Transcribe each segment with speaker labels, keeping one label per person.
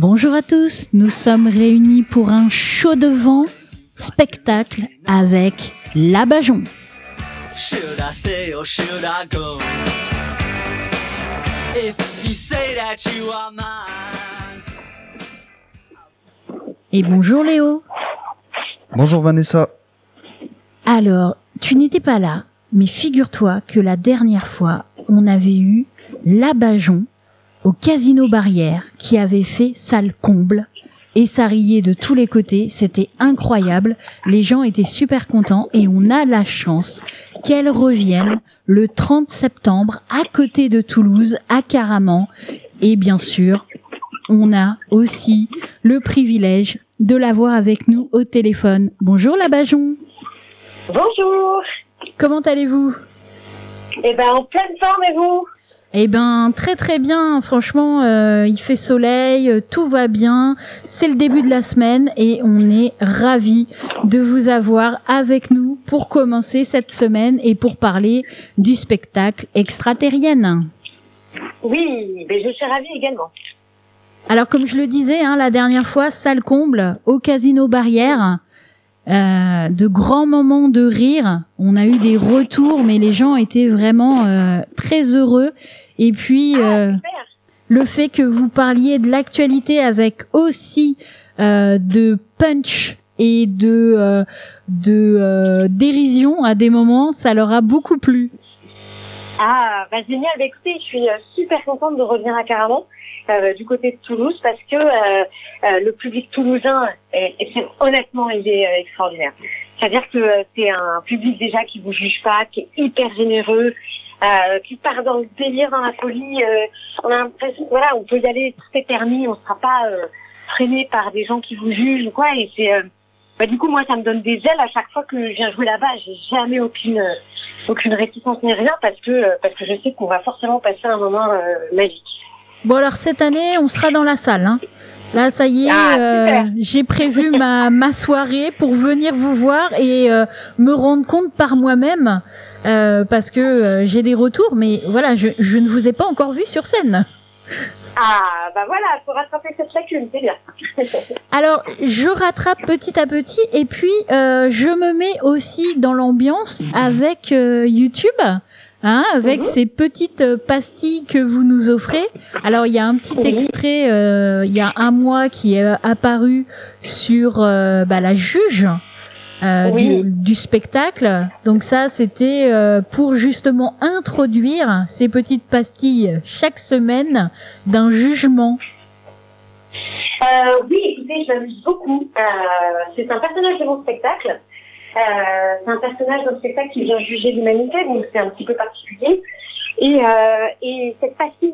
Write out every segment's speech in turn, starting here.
Speaker 1: Bonjour à tous, nous sommes réunis pour un show de vent spectacle avec Labajon.
Speaker 2: Should I stay or should I go? If you say that you are mine.
Speaker 1: Et bonjour Léo.
Speaker 3: Bonjour Vanessa.
Speaker 1: Alors, tu n'étais pas là, mais figure-toi que la dernière fois, on avait eu Labajon au Casino Barrière qui avait fait salle comble et ça riait de tous les côtés, c'était incroyable, les gens étaient super contents et on a la chance qu'elle revienne le 30 septembre à côté de Toulouse, à Caraman, et bien sûr, on a aussi le privilège de l'avoir avec nous au téléphone. Bonjour Labajon.
Speaker 4: Bonjour.
Speaker 1: Comment allez-vous ?
Speaker 4: En pleine forme, et vous ?
Speaker 1: Très très bien, franchement, il fait soleil, tout va bien, c'est le début de la semaine et on est ravis de vous avoir avec nous pour commencer cette semaine et pour parler du spectacle Extraterrienne.
Speaker 4: Oui, je suis ravie également.
Speaker 1: Alors comme je le disais la dernière fois, salle comble au Casino Barrière, de grands moments de rire, on a eu des retours mais les gens étaient vraiment très heureux. Et puis le fait que vous parliez de l'actualité avec aussi de punch et de dérision à des moments, ça leur a beaucoup plu.
Speaker 4: Génial. Écoutez, je suis super contente de revenir à Caraman, du côté de Toulouse, parce que le public toulousain, honnêtement, il est extraordinaire. C'est-à-dire que c'est un public déjà qui vous juge pas, qui est hyper généreux, qui part dans le délire, dans la folie. On a l'impression, on peut y aller, tout est permis, on sera pas freiné par des gens qui vous jugent ou quoi. Et c'est, du coup, moi, ça me donne des ailes à chaque fois que je viens jouer là-bas. J'ai jamais aucune réticence ni rien parce que je sais qu'on va forcément passer un moment magique.
Speaker 1: Bon alors cette année, on sera dans la salle. Là, ça y est, j'ai prévu ma soirée pour venir vous voir et me rendre compte par moi-même parce que j'ai des retours, mais voilà, je ne vous ai pas encore vu sur scène.
Speaker 4: Faut rattraper cette lacune, c'est bien.
Speaker 1: Alors, je rattrape petit à petit et puis je me mets aussi dans l'ambiance avec YouTube. Avec ces petites pastilles que vous nous offrez. Alors, il y a un petit extrait, il y a un mois qui est apparu sur la juge du spectacle. Donc ça, c'était pour justement introduire ces petites pastilles chaque semaine d'un jugement.
Speaker 4: Oui, écoutez, je m'amuse beaucoup. C'est un personnage de mon spectacle. C'est un personnage d'un spectacle qui vient juger l'humanité, donc c'est un petit peu particulier. Et cette pastille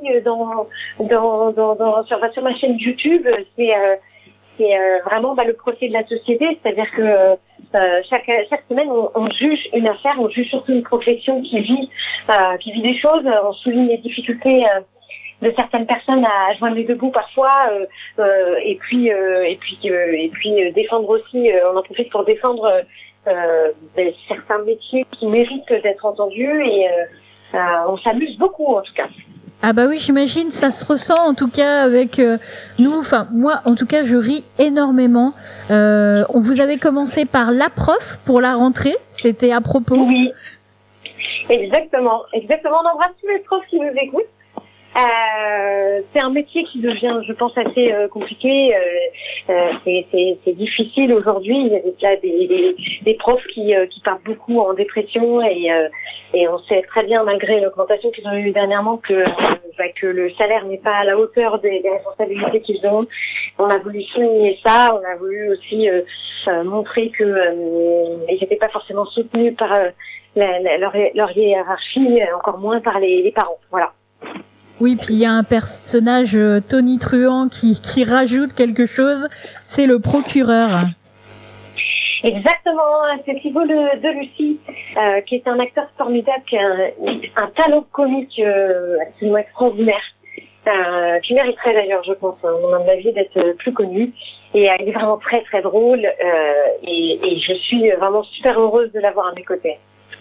Speaker 4: sur ma chaîne YouTube, c'est vraiment le procès de la société, c'est-à-dire que chaque semaine on juge une affaire, on juge surtout une profession qui vit des choses, on souligne les difficultés de certaines personnes à joindre les deux bouts parfois, et puis défendre aussi, on en profite pour défendre certains métiers qui méritent d'être entendus et on s'amuse beaucoup en tout cas.
Speaker 1: Oui, j'imagine, ça se ressent en tout cas avec nous. Enfin, moi, en tout cas, je ris énormément. On vous avait commencé par la prof pour la rentrée, c'était à propos.
Speaker 4: Oui, exactement. On embrasse tous les profs qui nous écoutent. C'est un métier qui devient, je pense, assez compliqué. C'est difficile aujourd'hui. Il y a déjà des profs qui partent beaucoup en dépression et on sait très bien, malgré l'augmentation qu'ils ont eue dernièrement, que le salaire n'est pas à la hauteur des responsabilités qu'ils ont. On a voulu souligner ça. On a voulu aussi montrer que ils n'étaient pas forcément soutenus par leur hiérarchie, encore moins par les parents. Voilà.
Speaker 1: Oui, puis il y a un personnage, Tony Truant, qui rajoute quelque chose, c'est le procureur.
Speaker 4: Exactement, c'est Thibault de Lucie, qui est un acteur formidable, qui a un talent comique absolument extraordinaire, qui mériterait d'ailleurs, je pense, à mon avis, d'être plus connu. Et il est vraiment très très drôle, et je suis vraiment super heureuse de l'avoir à mes côtés.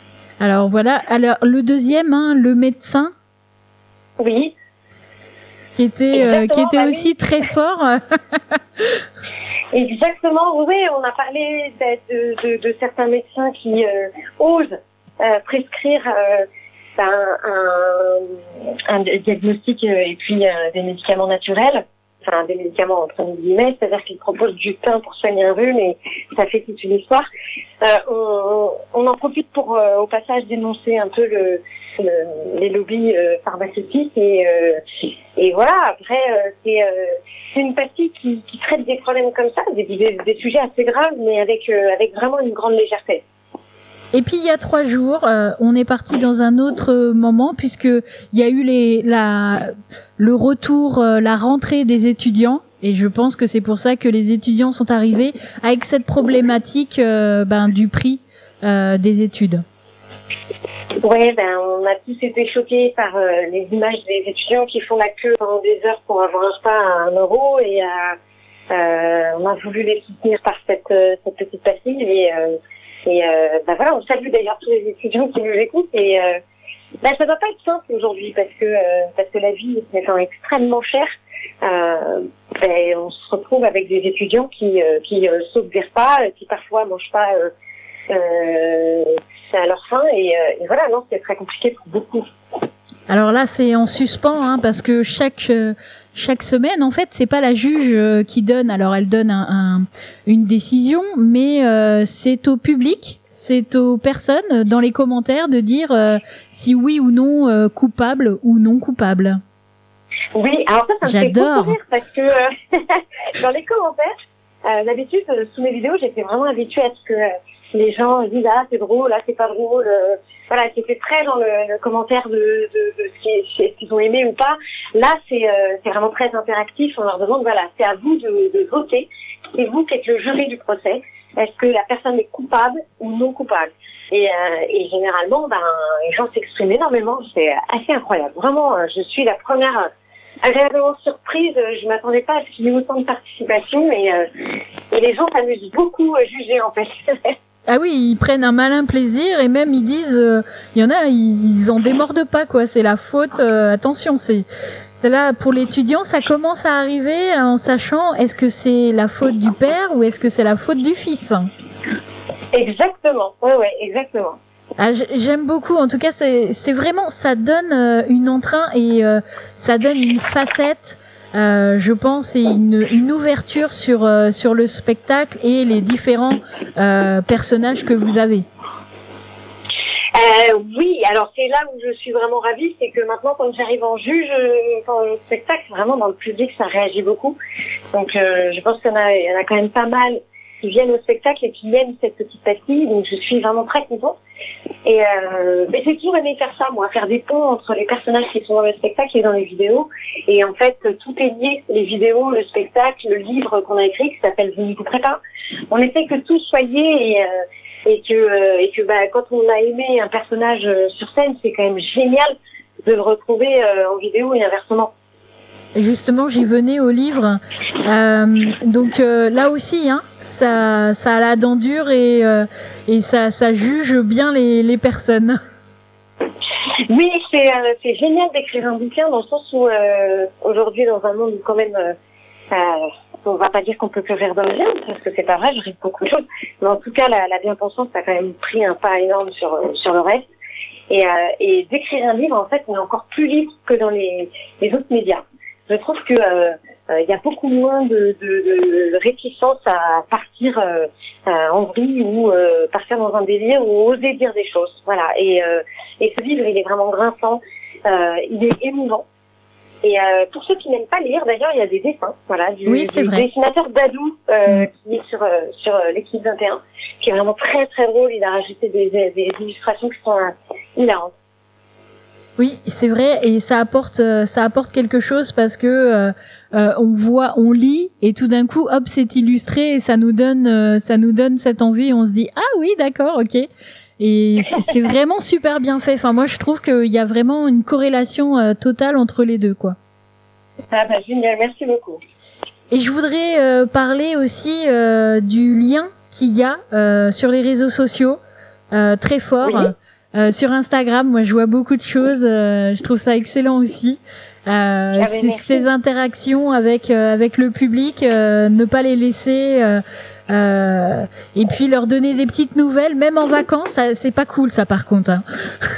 Speaker 1: Alors voilà, alors le deuxième, le médecin.
Speaker 4: Oui.
Speaker 1: qui était aussi très fort.
Speaker 4: Exactement, oui, on a parlé de certains médecins qui osent prescrire un diagnostic et puis des médicaments naturels, enfin des médicaments entre guillemets, c'est-à-dire qu'ils proposent du thym pour soigner un rhume et ça fait toute une histoire. On en profite pour au passage dénoncer un peu les lobbies pharmaceutiques et voilà. Après c'est une pastille qui traite des problèmes comme ça, des sujets assez graves, mais avec vraiment une grande légèreté.
Speaker 1: Et puis il y a 3 jours, on est parti dans un autre moment puisque il y a eu le retour, la rentrée des étudiants. Et je pense que c'est pour ça que les étudiants sont arrivés avec cette problématique du prix des études.
Speaker 4: Ouais, on a tous été choqués par les images des étudiants qui font la queue pendant des heures pour avoir un repas à 1 euro et on a voulu les soutenir par cette petite pastille et voilà, on salue d'ailleurs tous les étudiants qui nous écoutent et ça doit pas être simple aujourd'hui parce que la vie est étant extrêmement chère. On se retrouve avec des étudiants qui sautent des repas, qui parfois mangent pas à leur faim et voilà, non, c'est très compliqué pour beaucoup.
Speaker 1: Alors là, c'est en suspens, parce que chaque semaine, en fait, c'est pas la juge qui donne. Alors, elle donne une décision, mais c'est au public, c'est aux personnes dans les commentaires de dire si oui ou non coupable ou non coupable.
Speaker 4: Oui, alors ça me fait
Speaker 1: J'adore.
Speaker 4: beaucoup rire parce que dans les commentaires, d'habitude sous mes vidéos, j'étais vraiment habituée à ce que les gens disent c'est drôle, c'est pas drôle. Voilà, c'était très dans le commentaire de ce qu'ils ont aimé ou pas. Là, c'est vraiment très interactif. On leur demande, voilà, c'est à vous de voter. C'est vous qui êtes le jury du procès. Est-ce que la personne est coupable ou non coupable? Et généralement, les gens s'expriment énormément. C'est assez incroyable. Vraiment, je suis la première agréablement surprise. Je m'attendais pas à ce qu'il y ait autant de participation et les gens s'amusent beaucoup à juger en fait.
Speaker 1: Ah oui, ils prennent un malin plaisir et même ils disent, il y en a, ils en démordent pas quoi. C'est la faute. Attention, c'est là pour l'étudiant, ça commence à arriver en sachant est-ce que c'est la faute du père ou est-ce que c'est la faute du fils.
Speaker 4: Exactement. Ouais, exactement.
Speaker 1: Ah, j'aime beaucoup. En tout cas, c'est vraiment, ça donne une entrain et ça donne une facette. Je pense, et une ouverture sur le spectacle et les différents personnages que vous avez.
Speaker 4: Oui, alors c'est là où je suis vraiment ravie, c'est que maintenant quand j'arrive en juge, dans le spectacle, vraiment dans le public, ça réagit beaucoup. Donc je pense qu'il y en a quand même pas mal qui viennent au spectacle et qui aiment cette petite pastille, donc je suis vraiment très contente. Et j'ai toujours aimé faire ça, moi, faire des ponts entre les personnages qui sont dans le spectacle et dans les vidéos. Et en fait, tout est lié, les vidéos, le spectacle, le livre qu'on a écrit, qui s'appelle Vous n'y couperez pas. On essaie que tout soit lié et que quand on a aimé un personnage sur scène, c'est quand même génial de le retrouver en vidéo et inversement.
Speaker 1: Justement, j'y venais au livre. Donc là aussi, ça a la dent dure et ça juge bien les personnes.
Speaker 4: Oui, c'est génial d'écrire un bouquin dans le sens où aujourd'hui, dans un monde où quand même, on va pas dire qu'on peut plus rire dans le bien, parce que c'est pas vrai, je ris de beaucoup de choses. Mais en tout cas, la bien-pensance a quand même pris un pas énorme sur le reste. Et d'écrire un livre, en fait, on est encore plus libre que dans les autres médias. Je trouve que y a beaucoup moins de réticence à partir en vrille ou partir dans un délire ou oser dire des choses. Voilà. Et ce livre, il est vraiment grinçant, il est émouvant. Et pour ceux qui n'aiment pas lire, d'ailleurs, il y a des dessins, voilà, du dessinateur Dadou qui est sur l'équipe 21, qui est vraiment très très drôle. Il a rajouté des illustrations qui sont hilarantes.
Speaker 1: Oui, c'est vrai, et ça apporte quelque chose parce que on lit et tout d'un coup, hop, c'est illustré et ça nous donne cette envie. Et on se dit oui, d'accord, ok. Et c'est vraiment super bien fait. Enfin, moi, je trouve qu'il y a vraiment une corrélation totale entre les deux, quoi.
Speaker 4: Ah bah génial, merci beaucoup.
Speaker 1: Et je voudrais parler aussi du lien qu'il y a sur les réseaux sociaux, très fort. Oui. Sur Instagram, moi je vois beaucoup de choses, je trouve ça excellent aussi. Ces interactions avec le public, ne pas les laisser, et puis leur donner des petites nouvelles, même en vacances, c'est pas cool ça par contre. Hein.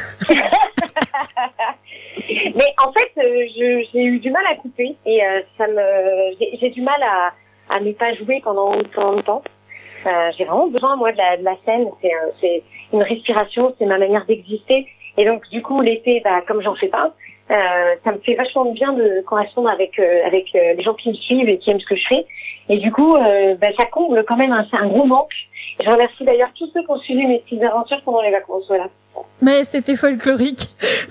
Speaker 4: Mais en fait, j'ai eu du mal à couper et j'ai du mal à ne pas jouer pendant autant de temps. J'ai vraiment besoin moi de la scène. C'est une respiration, c'est ma manière d'exister. Et donc du coup l'été, comme j'en fais pas, ça me fait vachement de bien de correspondre avec les gens qui me suivent et qui aiment ce que je fais. Et du coup, ça comble quand même un gros manque. Et je remercie d'ailleurs tous ceux qui ont suivi mes petites aventures pendant les vacances. Voilà.
Speaker 1: Mais c'était folklorique.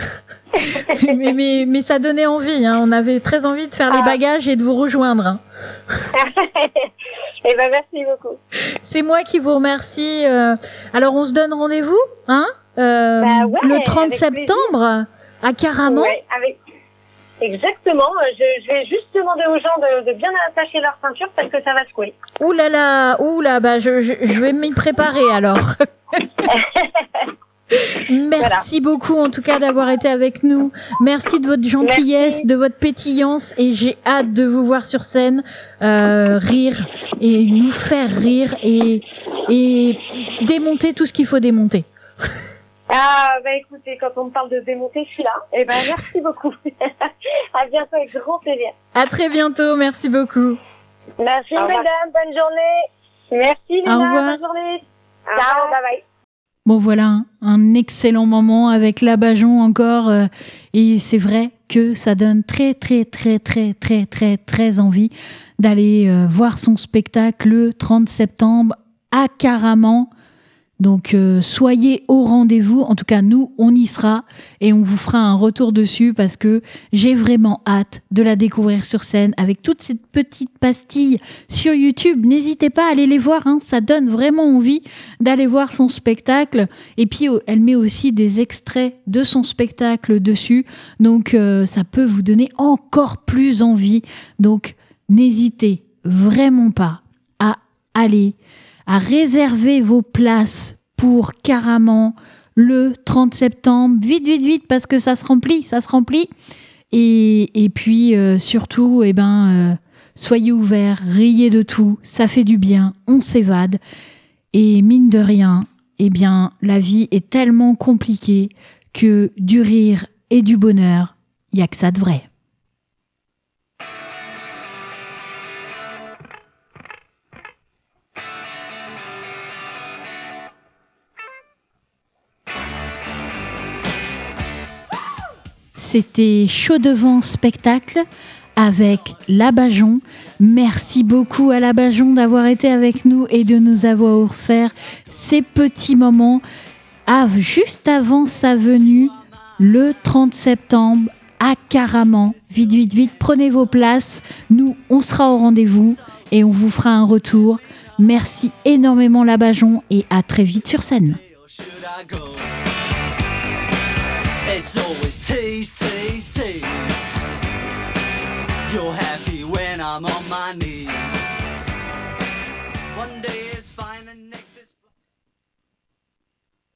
Speaker 1: mais ça donnait envie. Hein. On avait très envie de faire les bagages et de vous rejoindre. Hein.
Speaker 4: Eh ben merci beaucoup.
Speaker 1: C'est moi qui vous remercie. Alors on se donne rendez-vous, hein, le 30 septembre à Caraman.
Speaker 4: Ouais, exactement. Je vais juste demander aux gens de bien attacher leur ceinture parce que ça va secouer.
Speaker 1: Ouh là là, je vais m'y préparer alors. Merci beaucoup en tout cas d'avoir été avec nous. Merci de votre gentillesse, de votre pétillance et j'ai hâte de vous voir sur scène rire et nous faire rire et démonter tout ce qu'il faut démonter.
Speaker 4: Écoutez, quand on me parle de démonter, je suis là. Eh ben merci beaucoup. À bientôt avec grand plaisir.
Speaker 1: À très bientôt, merci beaucoup.
Speaker 4: Merci mesdames, bonne journée. Merci Lina,
Speaker 1: au revoir.
Speaker 4: bonne journée. Ciao, bye bye.
Speaker 1: Bon voilà, un excellent moment avec Labajon encore et c'est vrai que ça donne très très très très très très très envie d'aller voir son spectacle le 30 septembre à Caraman. Donc soyez au rendez-vous, en tout cas nous on y sera et on vous fera un retour dessus parce que j'ai vraiment hâte de la découvrir sur scène avec toutes ces petites pastilles sur YouTube. N'hésitez pas à aller les voir, hein, ça donne vraiment envie d'aller voir son spectacle et puis elle met aussi des extraits de son spectacle dessus, donc ça peut vous donner encore plus envie. Donc n'hésitez vraiment pas à aller à réserver vos places pour Caraman le 30 septembre. Vite, parce que ça se remplit. Et puis, surtout, soyez ouverts, riez de tout, ça fait du bien, on s'évade. Et mine de rien, la vie est tellement compliquée que du rire et du bonheur, il n'y a que ça de vrai. C'était Chaud Devant spectacle avec Labajon. Merci beaucoup à Labajon d'avoir été avec nous et de nous avoir offert ces petits moments juste avant sa venue le 30 septembre à Caraman. Vite, prenez vos places. Nous, on sera au rendez-vous et on vous fera un retour. Merci énormément Labajon et à très vite sur scène.
Speaker 2: It's always tease. You're happy when I'm on my knees.